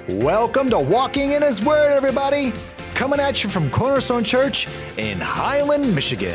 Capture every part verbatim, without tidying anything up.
Welcome to Walking in His Word, everybody. Coming at you from Cornerstone Church in Highland, Michigan.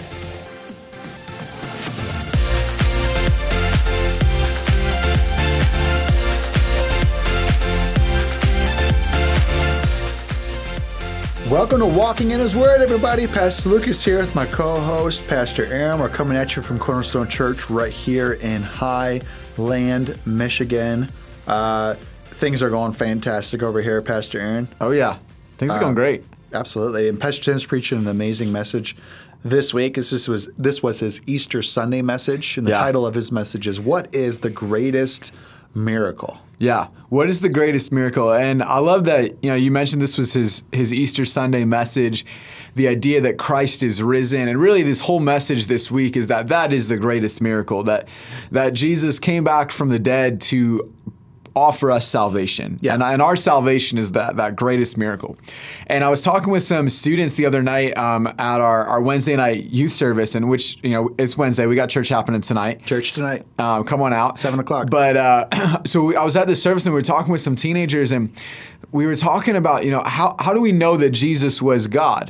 Welcome to Walking in His Word, everybody. Pastor Lucas here with my co-host, Pastor Aaron. We're coming at you from Cornerstone Church right here in Highland, Michigan. Uh, things are going fantastic over here, Pastor Aaron. Oh, yeah. Things are uh, going great. Absolutely. And Pastor Tim's preaching an amazing message this week. This was, this was his Easter Sunday message, and the yeah. title of his message is, What is the Greatest Miracle? Yeah. What is the greatest miracle? And I love that, you know, you mentioned this was his, his Easter Sunday message, the idea that Christ is risen. And really this whole message this week is that that is the greatest miracle, that that Jesus came back from the dead to offer us salvation. Yeah. And, and our salvation is that that greatest miracle. And I was talking with some students the other night um, at our, our Wednesday night youth service, in which, you know, it's Wednesday. We got church happening tonight. Church tonight. Um, come on out. Seven o'clock. But uh, so we, I was at this service and we were talking with some teenagers, and we were talking about, you know, how, how do we know that Jesus was God?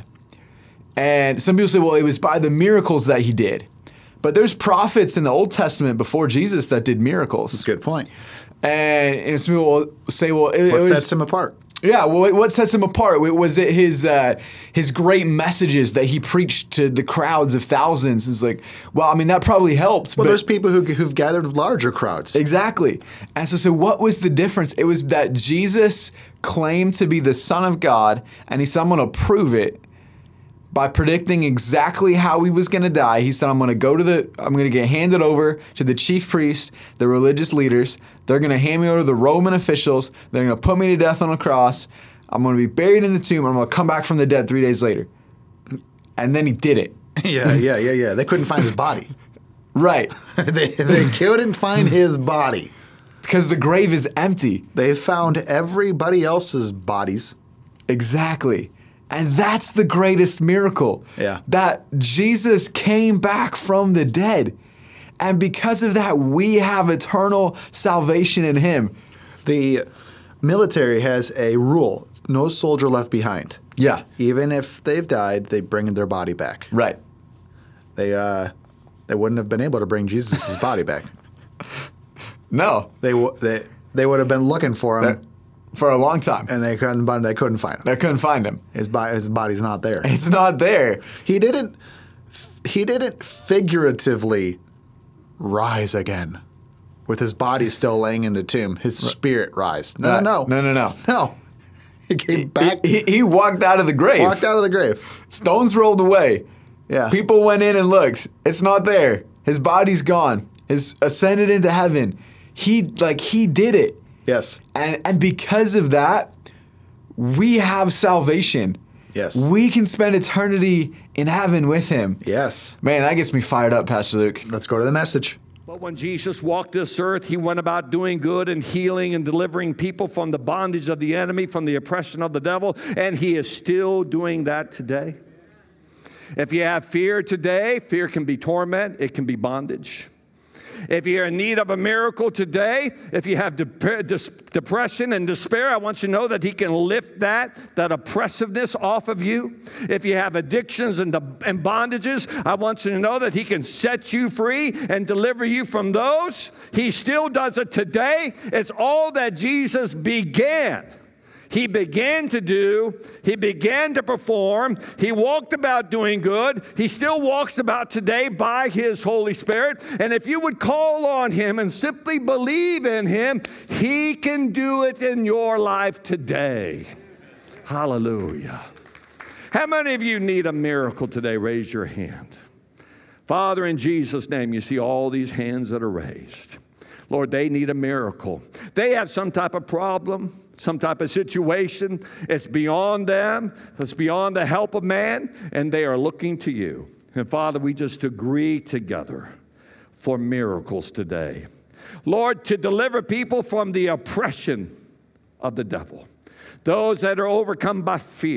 And some people say, well, it was by the miracles that he did. But there's prophets in the Old Testament before Jesus that did miracles. That's a good point. And, and some people will say, well, it, what it was, sets him apart? Yeah, well, what sets him apart? Was it his uh, his great messages that he preached to the crowds of thousands? It's like, well, I mean, that probably helped. Well, but there's people who, who've gathered larger crowds. Exactly. And so, so what was the difference? It was that Jesus claimed to be the Son of God, and he said, I'm going to prove it by predicting exactly how he was going to die. He said, I'm going to go to the, I'm going to get handed over to the chief priests, the religious leaders. They're going to hand me over to the Roman officials. They're going to put me to death on a cross. I'm going to be buried in the tomb. I'm going to come back from the dead three days later. And then he did it. yeah, yeah, yeah, yeah. They couldn't find his body. Right. they, they couldn't find his body. Because the grave is empty. They found everybody else's bodies. Exactly. And that's the greatest miracle. Yeah. That Jesus came back from the dead. And because of that, we have eternal salvation in him. The military has a rule: no soldier left behind. Yeah. Even if they've died, they bring their body back. Right. They uh, they wouldn't have been able to bring Jesus' body back. No. They w- they they would have been looking for him. That- For a long time. And they couldn't, they couldn't find him. They couldn't find him. His, body, his body's not there. It's not there. He didn't, he didn't figuratively rise again with his body still laying in the tomb. His spirit rise. No, uh, no, no. No, no, no. No. He came back. He, he, he walked out of the grave. Walked out of the grave. Stones rolled away. Yeah. People went in and looked. It's not there. His body's gone. He's ascended into heaven. He, like, he did it. Yes. And and because of that, we have salvation. Yes. We can spend eternity in heaven with him. Yes. Man, that gets me fired up, Pastor Luke. Let's go to the message. But when Jesus walked this earth, he went about doing good and healing and delivering people from the bondage of the enemy, from the oppression of the devil, and he is still doing that today. If you have fear today, fear can be torment, it can be bondage. If you're in need of a miracle today, if you have dep- dis- depression and despair, I want you to know that he can lift that, that oppressiveness off of you. If you have addictions and, de- and bondages, I want you to know that he can set you free and deliver you from those. He still does it today. It's all that Jesus began. He began to do, he began to perform, he walked about doing good, he still walks about today by his Holy Spirit, and if you would call on him and simply believe in him, he can do it in your life today. Hallelujah. How many of you need a miracle today? Raise your hand. Father, in Jesus' name, you see all these hands that are raised. Lord, they need a miracle. They have some type of problem, some type of situation. It's beyond them. It's beyond the help of man, and they are looking to you. And Father, we just agree together for miracles today. Lord, to deliver people from the oppression of the devil. Those that are overcome by fear.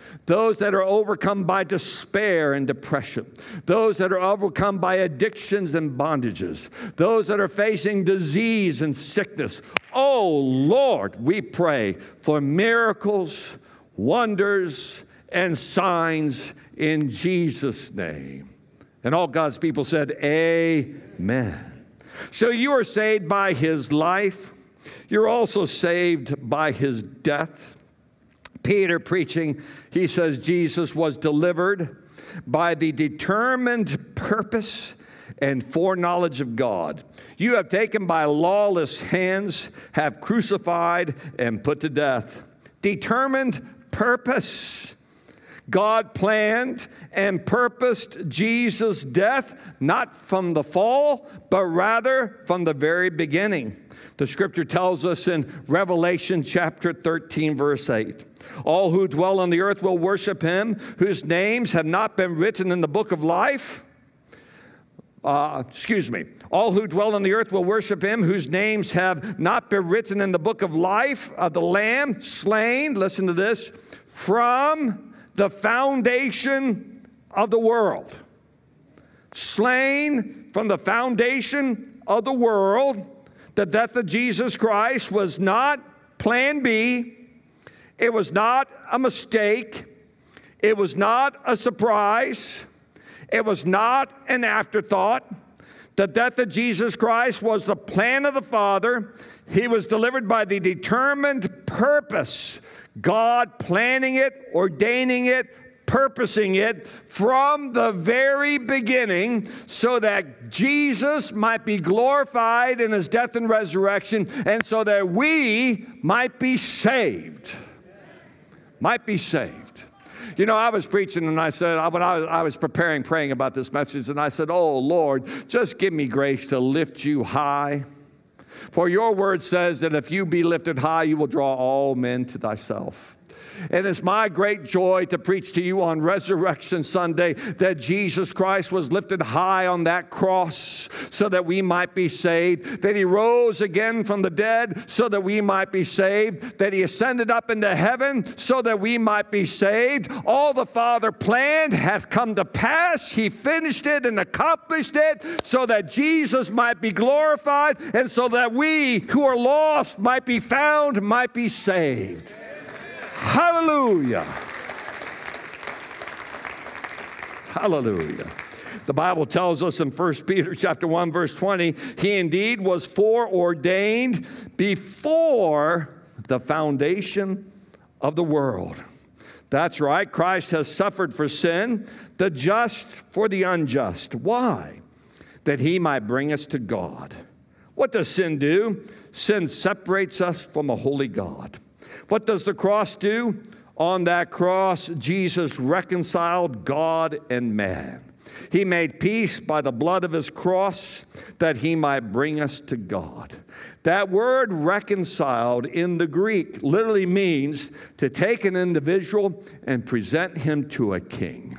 those that are overcome by despair and depression, those that are overcome by addictions and bondages, those that are facing disease and sickness. Oh, Lord, we pray for miracles, wonders, and signs in Jesus' name. And all God's people said, amen. So you are saved by his life. You're also saved by his death. Peter preaching, he says Jesus was delivered by the determined purpose and foreknowledge of God. You have taken by lawless hands, have crucified and put to death. Determined purpose. God planned and purposed Jesus' death, not from the fall, but rather from the very beginning. The scripture tells us in Revelation chapter thirteen, verse eight, all who dwell on the earth will worship him, whose names have not been written in the book of life. Uh, excuse me. All who dwell on the earth will worship him, whose names have not been written in the book of life of the Lamb, slain, listen to this, from the foundation of the world. Slain from the foundation of the world. The death of Jesus Christ was not plan B. It was not a mistake. It was not a surprise. It was not an afterthought. The death of Jesus Christ was the plan of the Father. He was delivered by the determined purpose. God planning it, ordaining it, purposing it from the very beginning so that Jesus might be glorified in his death and resurrection, and so that we might be saved. Might be saved. You know, I was preaching and I said, when I was, I was preparing, praying about this message, and I said, oh, Lord, just give me grace to lift you high. For your word says that if you be lifted high, you will draw all men to thyself. And it's my great joy to preach to you on Resurrection Sunday that Jesus Christ was lifted high on that cross so that we might be saved, that he rose again from the dead so that we might be saved, that he ascended up into heaven so that we might be saved. All the Father planned hath come to pass. He finished it and accomplished it so that Jesus might be glorified and so that we who are lost might be found, might be saved. Hallelujah. Hallelujah. The Bible tells us in First Peter chapter one, verse twenty, he indeed was foreordained before the foundation of the world. That's right. Christ has suffered for sin, the just for the unjust. Why? That he might bring us to God. What does sin do? Sin separates us from a holy God. What does the cross do? On that cross, Jesus reconciled God and man. He made peace by the blood of his cross that he might bring us to God. That word reconciled in the Greek literally means to take an individual and present him to a king.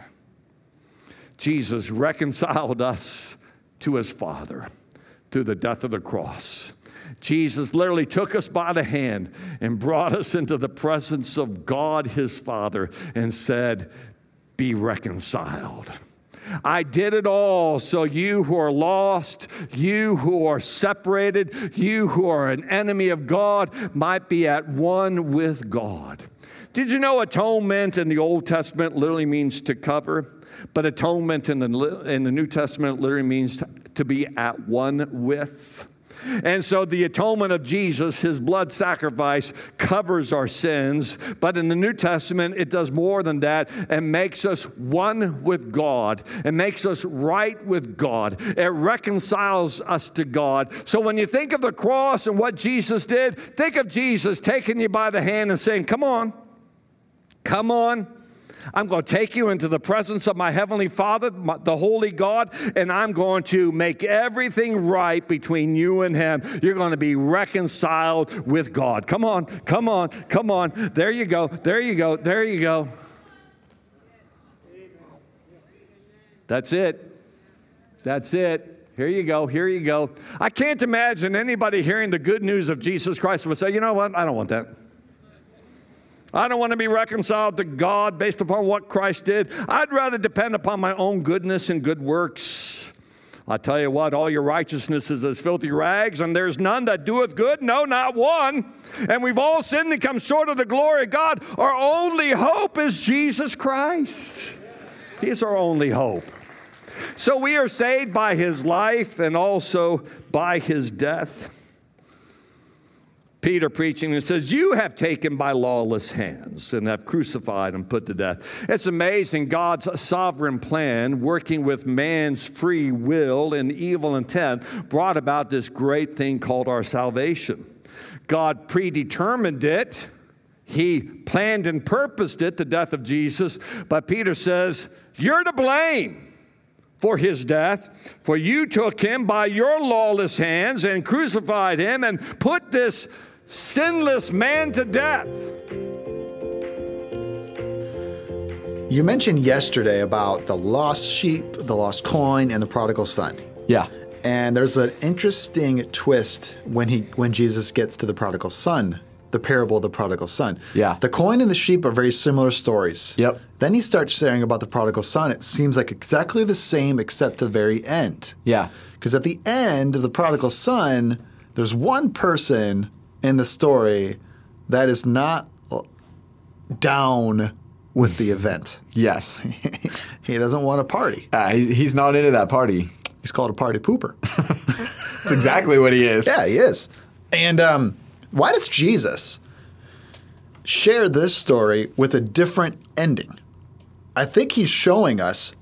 Jesus reconciled us to his Father through the death of the cross. Jesus literally took us by the hand and brought us into the presence of God, his Father, and said, be reconciled. I did it all so you who are lost, you who are separated, you who are an enemy of God might be at one with God. Did you know atonement in the Old Testament literally means to cover? But atonement in the, in the New Testament literally means to, to be at one with. And so the atonement of Jesus, his blood sacrifice, covers our sins. But in the New Testament, it does more than that and makes us one with God. It makes us right with God. It reconciles us to God. So when you think of the cross and what Jesus did, think of Jesus taking you by the hand and saying, come on, come on. I'm going to take you into the presence of my Heavenly Father, the Holy God, and I'm going to make everything right between you and him. You're going to be reconciled with God. Come on, come on, come on. There you go, there you go, there you go. That's it. That's it. Here you go, here you go. I can't imagine anybody hearing the good news of Jesus Christ would say, you know what, I don't want that. I don't want to be reconciled to God based upon what Christ did. I'd rather depend upon my own goodness and good works. I tell you what, all your righteousness is as filthy rags, and there's none that doeth good, no, not one. And we've all sinned and come short of the glory of God. Our only hope is Jesus Christ. He's our only hope. So we are saved by his life and also by his death. Peter preaching and says, you have taken by lawless hands and have crucified and put to death. It's amazing God's sovereign plan, working with man's free will and evil intent, brought about this great thing called our salvation. God predetermined it. He planned and purposed it, the death of Jesus. But Peter says, you're to blame for his death, for you took him by your lawless hands and crucified him and put this sinless man to death. You mentioned yesterday about the lost sheep, the lost coin, and the prodigal son. Yeah. And there's an interesting twist when he when Jesus gets to the prodigal son, the parable of the prodigal son. Yeah. The coin and the sheep are very similar stories. Yep. Then he starts sharing about the prodigal son. It seems like exactly the same except the very end. Yeah. Because at the end of the prodigal son, there's one person in the story that is not down with the event. Yes. He doesn't want to party. Uh, he's, he's not into that party. He's called a party pooper. That's exactly what he is. Yeah, he is. And um, why does Jesus share this story with a different ending? I think he's showing us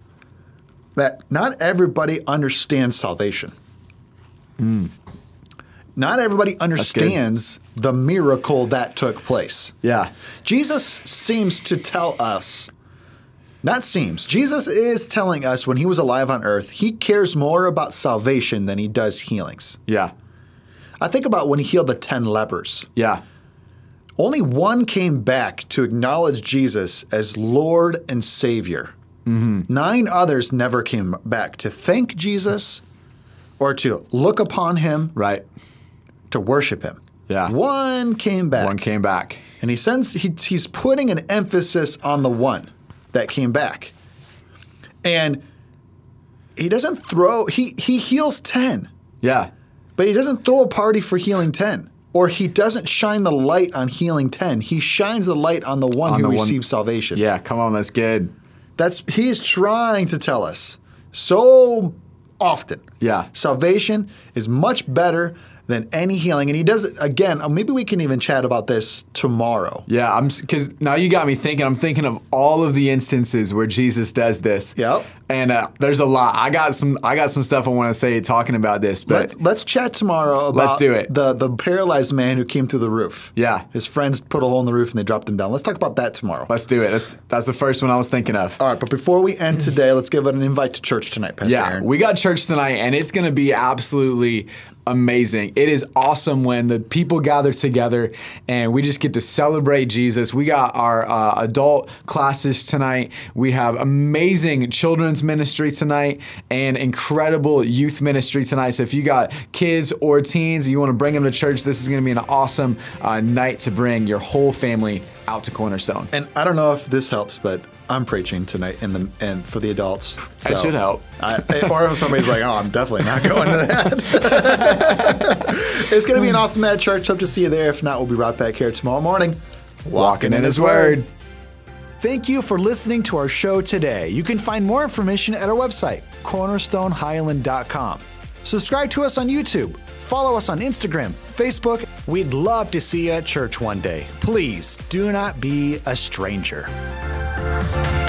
that not everybody understands salvation. Mm. Not everybody understands the miracle that took place. Yeah. Jesus seems to tell us, not seems, Jesus is telling us when he was alive on earth, he cares more about salvation than he does healings. Yeah. I think about when he healed the ten lepers. Yeah. Only one came back to acknowledge Jesus as Lord and Savior. Mm-hmm. Nine others never came back to thank Jesus or to look upon him. Right. To worship him. Yeah. One came back. One came back. And he sends he, he's putting an emphasis on the one that came back. And he doesn't throw he he heals ten. Yeah. But he doesn't throw a party for healing ten. Or he doesn't shine the light on healing ten. He shines the light on the one On who the one- receives salvation. Yeah, come on, that's good. That's he's trying to tell us so often. Yeah. Salvation is much better than any healing. And he does it again. Maybe we can even chat about this tomorrow. Yeah, I'm because now you got me thinking. I'm thinking of all of the instances where Jesus does this. Yep. And uh, there's a lot. I got some. I got some stuff I want to say talking about this. But Let's let's chat tomorrow about Let's do it. the the paralyzed man who came through the roof. Yeah. His friends put a hole in the roof and they dropped him down. Let's talk about that tomorrow. let's do it. That's that's the first one I was thinking of. All right, but before we end today, let's give it an invite to church tonight, Pastor Yeah, Aaron. we got church tonight, and it's going to be absolutely amazing. It is awesome when the people gather together and we just get to celebrate Jesus. We got our uh, adult classes tonight. We have amazing children's ministry tonight and incredible youth ministry tonight. So if you got kids or teens and you want to bring them to church, this is going to be an awesome uh, night to bring your whole family out to Cornerstone. And I don't know if this helps, but I'm preaching tonight in the and for the adults. That So should help. I, or if somebody's like, "Oh, I'm definitely not going to that." It's going to be an awesome at church. Hope to see you there. If not, we'll be right back here tomorrow morning, Walking in His Word. Thank you for listening to our show today. You can find more information at our website, cornerstone highland dot com. Subscribe to us on YouTube. Follow us on Instagram, Facebook. We'd love to see you at church one day. Please do not be a stranger.